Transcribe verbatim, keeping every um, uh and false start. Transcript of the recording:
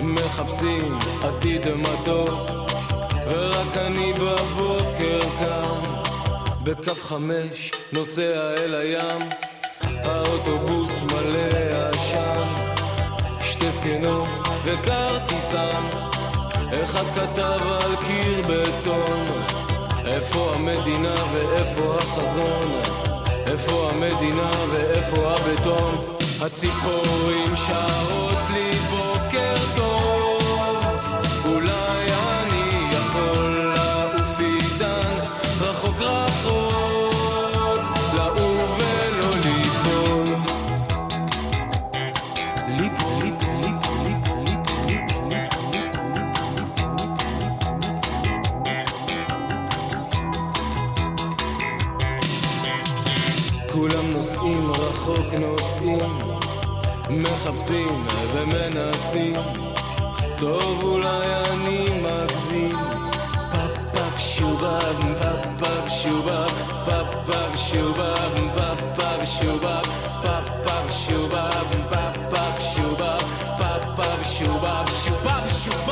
מחפשים עתיד מתוק, ורק אני בבוקר קם בקו חמש נוסע אל הים, האוטובוס מלא עשן, שתי זקנות וכרטיסן, אחד כתב על קיר בטון, איפה המדינה ואיפה החזון, איפה המדינה ואיפה הבטון. הציפורים שרות לי בוקר טוב, אולי אני יכול לעוף איתן רחוק רחוק, לעוף ולא ליפול. ליפ ליפ ליפ ליפ ליפ ליפ כולם נוסעים רחוק, נוסעים מחפשים ומנסים, טוב אולי אני מגזים. פאפ פאפ שובב פאפ פאפ שובב פאפ פאפ שובב פאפ פאפ שובב פאפ פאפ שובב פאפ פאפ שובב פאפ פאפ שובב שובב שובב